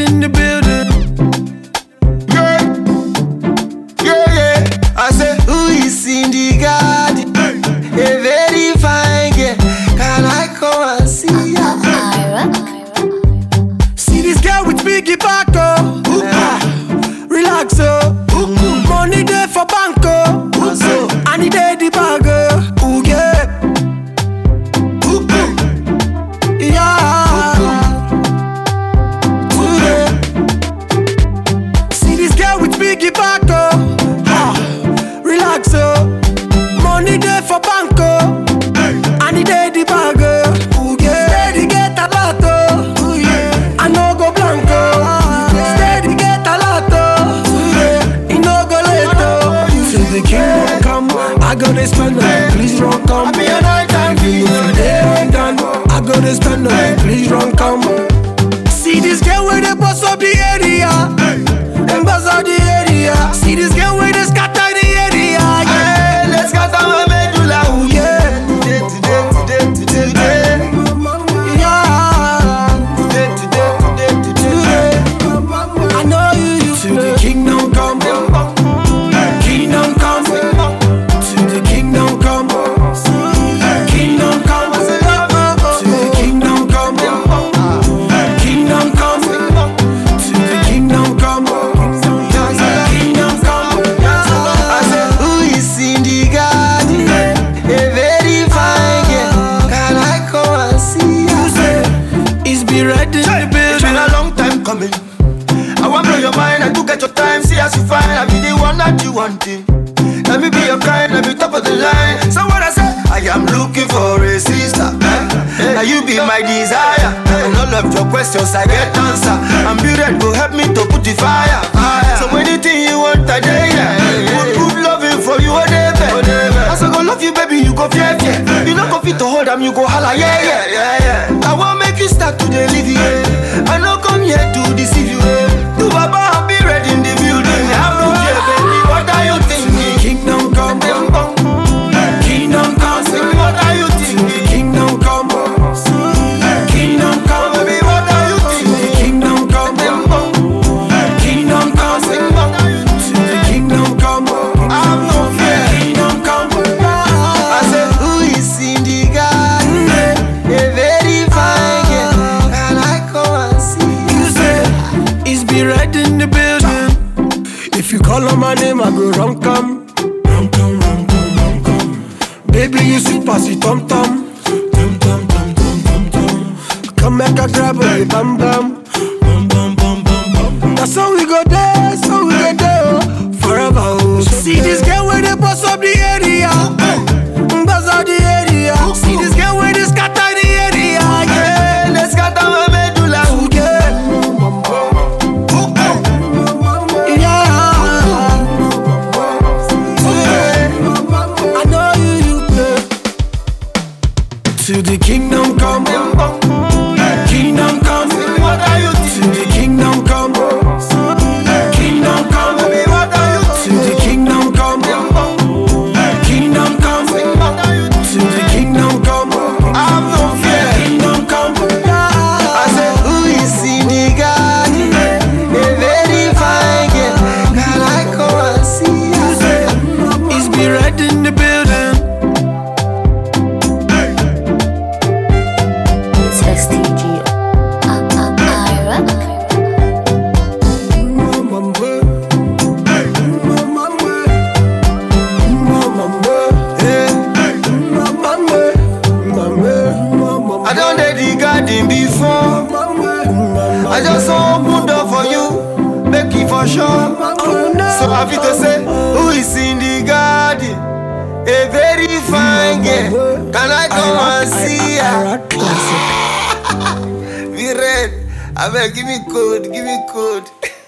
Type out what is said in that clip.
in the building. Yeah, yeah, yeah. I say, who is in the garden? A very fine girl. Can I come and see ya? See this girl with biggie back, oh. Relax, oh. Money there for banco. I need the bag, oh. Ooh, yeah. Yeah. Ooh, yeah. See this girl with biggie back, oh. Relax, oh. Money there for banco. I need the bag, oh. Ooh, yeah. Steady get a lot, oh. Ooh, yeah. I no go blanco. Steady get a lot, oh. Ooh, yeah. It no go late, oh. Till the king come, I gotta spend it. Please don't come. I be a night time for you. They ain't done. I gotta spend it. Please don't come. See this girl where they bust up the area. Them bust up the area. See this girl where they scatter the area. Yeah. Hey, let's scatter my medulla. Ooh, yeah. Today. Yeah. Today. I know you to the kingdom come. Kingdom come. To the kingdom come. Kingdom come. To the kingdom come. Kingdom come. To the kingdom come. Kingdom come. I say, who is in the garden? A very fine girl. Can I come and see ya? You say it's be ready in the It's been building. a long time coming. I want blow your mind, I do get your time. See as you find, I be the one that you wanted. Let me be your kind, let me top of the line. So what I say, I am looking for a sister. Now you be my desire. And all of your questions I get answer. And be ready to help me to put the fire. So anything you want, I dare ya. Put loving for you, whatever. As I go love you, baby, you go fear. You not go fit to hold them, you go holla, yeah. I want make you start to live here. I no come here to deceive you. Do Baba and be ready in the building. I'm no fear, baby. What are you thinking? Kingdom come. Kingdom come. What are you thinking? Kingdom come. Kingdom come. Baby, what are you thinking? Kingdom come. Kingdom come. To the kingdom come. I'm no fear. Kingdom come. I said, who is in the garden? A very fine girl. Can I come and see You say it's be red in the building. If you call on my name, I go rum come. Baby, you sweet passy tom tom. Come make a grab a bam bam. That's how we go there, so we go there, oh, forever. Oh. See this girl where they bust up the area. Bust up the area. See this girl where they scatter the area. Yeah. Hey, let's scatter my medulla. Ooh, yeah. I know you play. To the kingdom come. Kingdom come. What are you To thinking? the kingdom come. Kingdom come. Baby, what are you To the kingdom come. Kingdom come. To the kingdom come. I'm no fear. Kingdom come. I said, who is in the garden? A very fine girl. Can I come and see ya? It's be red in the building. STG. I done did the garden before. I just opened door for you, make it for sure. So I feel to say, who is in the garden? A very fine girl. Can I come and see ya? Be red. I beg, give me code.